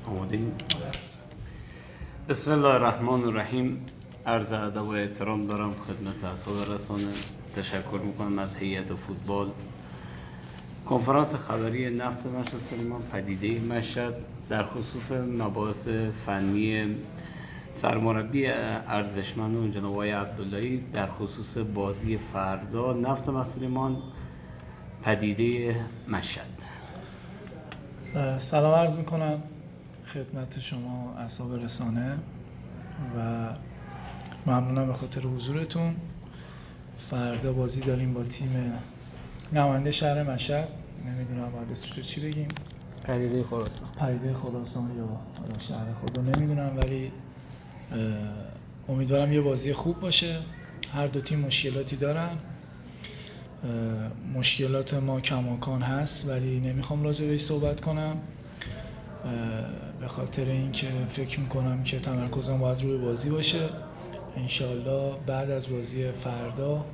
آماده‌ایم؟ بسم الله الرحمن الرحیم. عرض ادب و احترام دارم خدمت اصحاب رسانه. تشکر میکنم از هیئت فوتبال. کنفرانس خبری نفت مشهد سلیمان پدیده مشهد در خصوص مباحث فنی سرمربی ارزشمند جناب آقای عبداللهی در خصوص بازی فردا نفت مشهد سلیمان پدیده مشهد. سلام عرض میکنم خدمت شما اصحاب رسانه و ممنونم به خاطر حضورتون. فردا بازی داریم با تیم نماینده شهر مشهد، نمیدونم باید اسمش رو چی بگیم، پدیده خراسان یا شهر خدا نمیدونم، ولی امیدوارم یه بازی خوب باشه. هر دو تیم مشکلاتی دارن، مشکلات ما کماکان هست ولی نمیخوام راجع بهش صحبت کنم، به خاطر اینکه فکر میکنم که تمرکزم باید روی بازی باشه. انشالله بعد از بازی فردا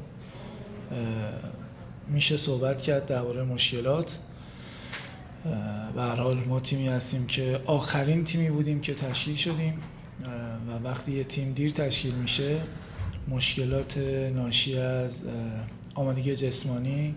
میشه صحبت کرد درباره مشکلات. به هر حال ما تیمی هستیم که آخرین تیمی بودیم که تشکیل شدیم و وقتی یه تیم دیر تشکیل میشه مشکلات ناشی از آمادگی جسمانی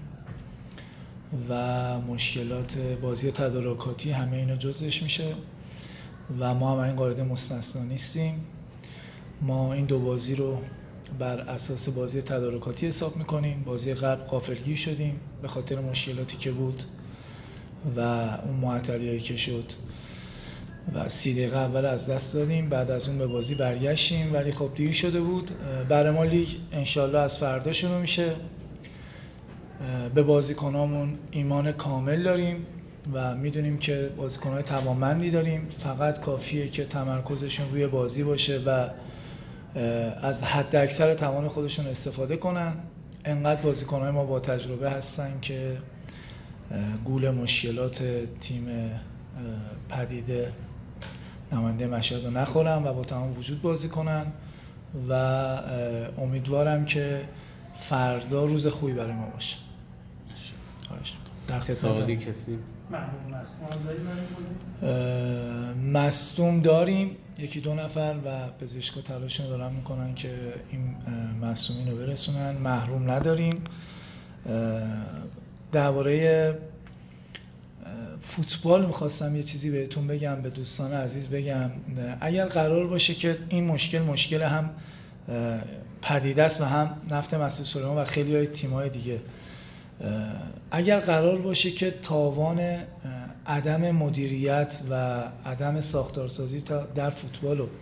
و مشکلات بازی تدارکاتی همه اینا جزش میشه و ما هم این قاعده مستثنا نیستیم. ما این دو بازی رو بر اساس بازی تدارکاتی حساب میکنیم. بازی قبل غافلگیر شدیم به خاطر مشکلاتی که بود و اون معطلیایی که شد و 30 دقیقه اول از دست دادیم. بعد از اون به بازی برگشتیم ولی خب دیر شده بود. برای ما لیگ انشالله از فردا شروع میشه. به بازیکنامون ایمان کامل داریم و میدونیم که بازیکن‌های توانمندی داریم، فقط کافیه که تمرکزشون روی بازی باشه و از حد اکثر توان خودشون استفاده کنن. انقدر بازیکن‌های ما با تجربه هستن که گول مشکلات تیم پدیده نماینده مشهد رو نخورن و با تمام وجود بازی کنن و امیدوارم که فردا روز خوبی برای ما باشه. در سوالی کسی؟ مصدوم داریم، یکی دو نفر و پزشکا تلاششون دارن میکنن که این مصدومین رو برسونن. محروم نداریم. درباره فوتبال میخواستم یه چیزی بهتون بگم، به دوستان عزیز بگم. اگر قرار باشه که این مشکل هم پدیده است و هم نفت مشهد سلیمان و خیلی های تیم‌های دیگه، اگر قرار باشه که تاوان عدم مدیریت و عدم ساختارسازی در فوتبال رو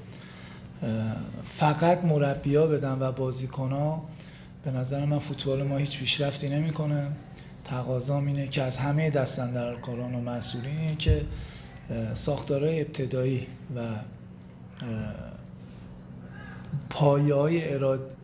فقط مربی‌ها بدن و بازیکن‌ها، به نظر من فوتبال ما هیچ پیشرفتی نمی‌کنه. تقاضام اینه که از همه دستاندرکاران و مسئولینه که ساختارهای ابتدایی و پایه‌های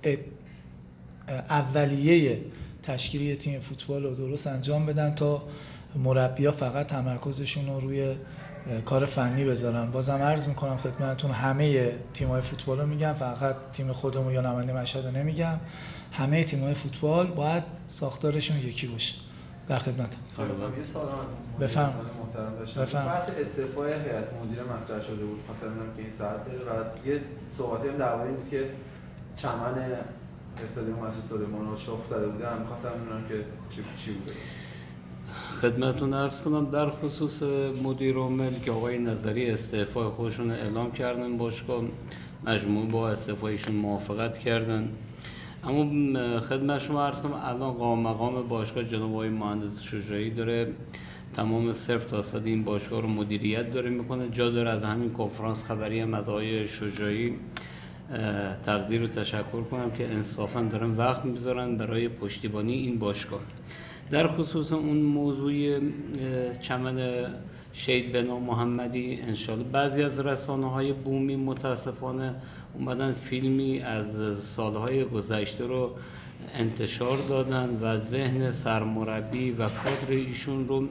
اولیه تشکیلی تیم فوتبال رو درست انجام بدن تا مربی‌ها فقط تمرکزشون رو روی کار فنی بذارن. بازم عرض میکنم خدمتتون همه تیم‌های فوتبال رو میگم، فقط تیم خودمون یا نماینده مشهد رو نمیگم. همه تیم‌های فوتبال باید ساختارشون یکی باشه. در خدمتم. یه سوال از بفهم. محترم داشتم. بحث استعفای هیئت مدیره مطرح شده بود. خواستم ببینم که این ساعت داره و یه صحبتی هم درباره این بود که چمن استادیوم مشهد سلیمان رو شخم زده بودن. خواستم ببینم که چی بوده. خدمتتون عرض کنم در خصوص مدیر عامل که آقای نظری استعفای خودشون اعلام کردن، باشگاه مجموعه با استعفایشون موافقت کردن. اما خدمت شما عرض کنم الان مقام باشگاه جناب آقای مهندس شجاعی داره تمام صفر تا صد این باشگاه رو مدیریت داره میکنه. جا داره از همین کنفرانس خبری هم از آقای شجاعی تقدیر و تشکر کنم که انصافا دارن وقت میذارن برای پشتیبانی این باشگاه. در خصوص اون موضوع چمن شهید بنا محمدی، انشالله بعضی از رسانه‌های بومی متاسفانه اومدن فیلمی از سالهای گذشته رو انتشار دادن و ذهن سرمربی و کادر ایشون رو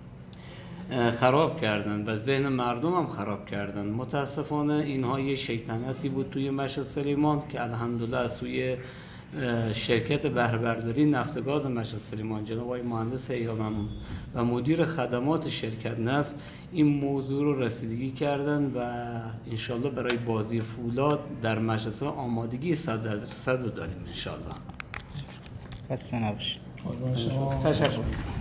خراب کردن و ذهن مردم هم خراب کردن. متاسفانه اینها یه شیطنتی بود توی مشهد سلیمان که الحمدلله از سوی شرکت بهره برداری نفت و گاز مشهد سلیمان جناب آقای مهندس ایاممون و مدیر خدمات شرکت نفت این موضوع رو رسیدگی کردن و انشالله برای بازی فولاد در مشهد سلیمان آمادگی 100% رو داریم انشالله. خسته نباشید. قربان شما. تشکر.